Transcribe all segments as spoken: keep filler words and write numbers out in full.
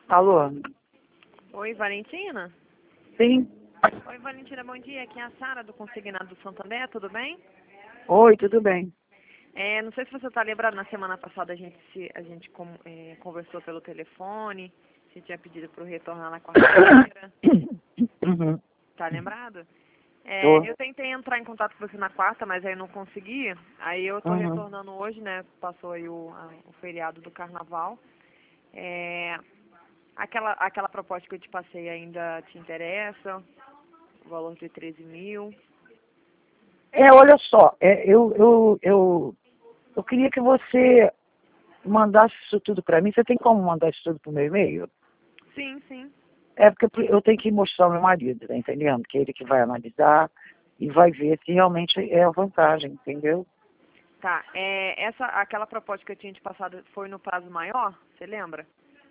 Alô? Oi, Valentina? Sim. Oi, Valentina, bom dia. Aqui é a Sara do Consignado do Santander, tudo bem? Oi, tudo bem? É, não sei se você está lembrado, na semana passada a gente, se, a gente com, é, conversou pelo telefone, você tinha pedido para eu retornar na quarta-feira. Uhum. Tá lembrado? É, Tô. eu tentei entrar em contato com você na quarta, mas aí não consegui. Aí eu tô Uhum. retornando hoje, né? Passou aí o, a- o feriado do carnaval. É, aquela, aquela proposta que eu te passei ainda te interessa? O valor de treze mil. É, olha só, é, eu, eu, eu, eu queria que você mandasse isso tudo para mim. Você tem como mandar isso tudo pro meu e-mail? Sim, sim. É porque eu tenho que mostrar ao meu marido, tá entendendo? Que é ele que vai analisar e vai ver se realmente é a vantagem, entendeu? Tá. É, essa, aquela proposta que eu tinha te passado foi no prazo maior? Você lembra?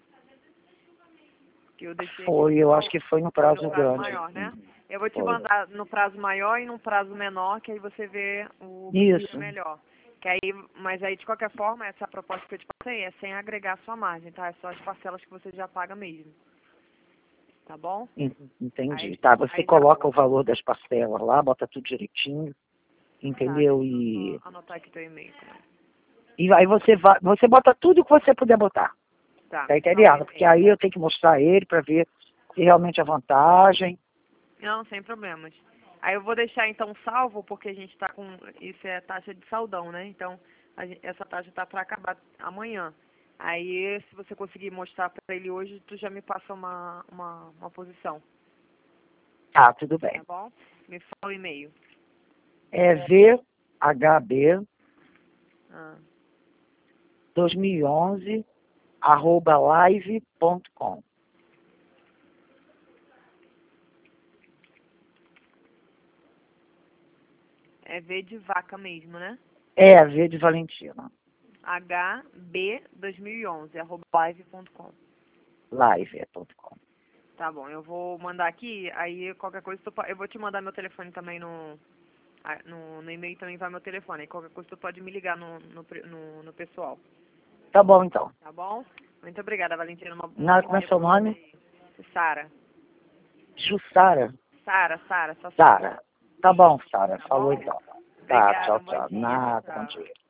Que eu deixei aqui Foi, eu acho só- que foi no foi no prazo prazo grande. maior, né? Eu vou te Foi. mandar no prazo maior e no prazo menor, que aí você vê o que fica Isso. melhor. Que aí, mas aí, de qualquer forma, essa proposta que eu te passei é sem agregar a sua margem, tá? É só as parcelas que você já paga mesmo. Tá bom? En- Entendi. Aí, Tá, você aí já. coloca o valor das parcelas lá, bota tudo direitinho, Tá, entendeu? deixa eu E, só anotar aqui teu e-mail. Tá? e aí você vai, você bota tudo que você puder botar, Tá, tá qual o entendendo? Porque e-mail? aí eu tenho que mostrar a ele para ver se realmente é vantagem. Não, sem problemas. Aí eu vou deixar então salvo, porque a gente está com. Isso é taxa de saldão, né? Então, a gen- essa taxa tá para acabar amanhã. Aí, se você conseguir mostrar para ele hoje, tu já me passa uma, uma, uma posição, Tá, tudo tá bem. bom? Me fala o e-mail. É V H B Ah, dois mil e onze arroba live ponto com. é V de vaca mesmo, né? É, V de Valentina. H B dois mil e onze arroba live ponto com. Live ponto com. Tá bom, eu vou mandar aqui, aí qualquer coisa, tu po- eu vou te mandar meu telefone também no, ah, no, no e-mail também vai meu telefone. Aí qualquer coisa tu pode me ligar no, no, pre- no, no pessoal. Tá bom, então. Tá bom? Muito obrigada, Valentina. Uma, um Na, bom como é dia seu pra nome? você. Sara. Jussara. Sara, Sara, só Sara. Sara. Tá bom, Sara. Tá Falou bom? então. Tá, Obrigada, tchau, um bom tchau. dia. Tchau, Nada, bom tchau. dia.